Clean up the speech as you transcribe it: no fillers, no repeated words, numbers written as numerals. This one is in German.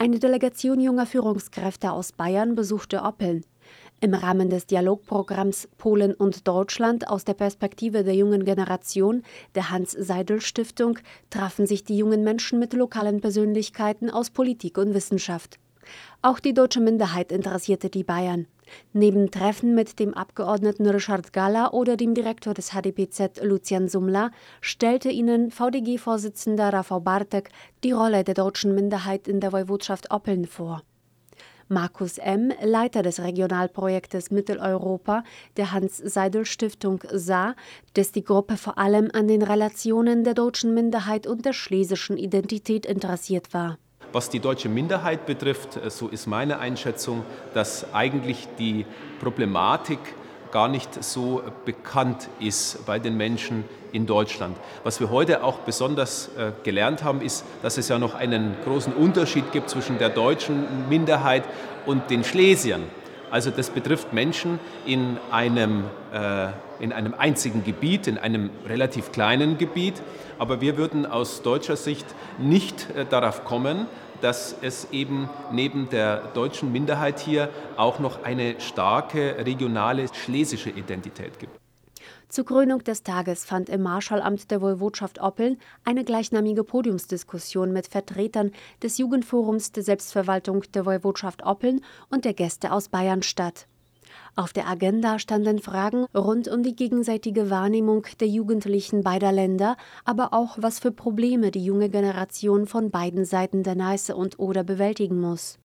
Eine Delegation junger Führungskräfte aus Bayern besuchte Oppeln. Im Rahmen des Dialogprogramms Polen und Deutschland aus der Perspektive der jungen Generation, der Hans-Seidel-Stiftung, trafen sich die jungen Menschen mit lokalen Persönlichkeiten aus Politik und Wissenschaft. Auch die deutsche Minderheit interessierte die Bayern. Neben Treffen mit dem Abgeordneten Ryszard Galla oder dem Direktor des HDPZ Lucian Sumla stellte ihnen VDG-Vorsitzender Rafał Bartek die Rolle der deutschen Minderheit in der Woiwodschaft Oppeln vor. Markus M., Leiter des Regionalprojektes Mitteleuropa der Hans-Seidel-Stiftung, sah, dass die Gruppe vor allem an den Relationen der deutschen Minderheit und der schlesischen Identität interessiert war. Was die deutsche Minderheit betrifft, so ist meine Einschätzung, dass eigentlich die Problematik gar nicht so bekannt ist bei den Menschen in Deutschland. Was wir heute auch besonders gelernt haben, ist, dass es ja noch einen großen Unterschied gibt zwischen der deutschen Minderheit und den Schlesiern. Also das betrifft Menschen in einem einzigen Gebiet, in einem relativ kleinen Gebiet. Aber wir würden aus deutscher Sicht nicht darauf kommen, dass es eben neben der deutschen Minderheit hier auch noch eine starke regionale schlesische Identität gibt. Zur Krönung des Tages fand im Marschallamt der Woiwodschaft Oppeln eine gleichnamige Podiumsdiskussion mit Vertretern des Jugendforums der Selbstverwaltung der Woiwodschaft Oppeln und der Gäste aus Bayern statt. Auf der Agenda standen Fragen rund um die gegenseitige Wahrnehmung der Jugendlichen beider Länder, aber auch, was für Probleme die junge Generation von beiden Seiten der Neiße und Oder bewältigen muss.